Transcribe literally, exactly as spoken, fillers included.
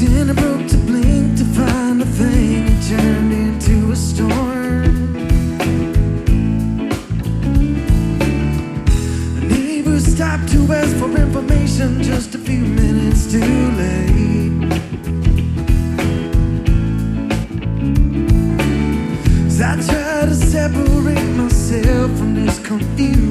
Dinner broke to blink to find a thing and turned into a storm. A neighbor stopped to ask for information just a few minutes too late. As I try to separate myself from this confusion,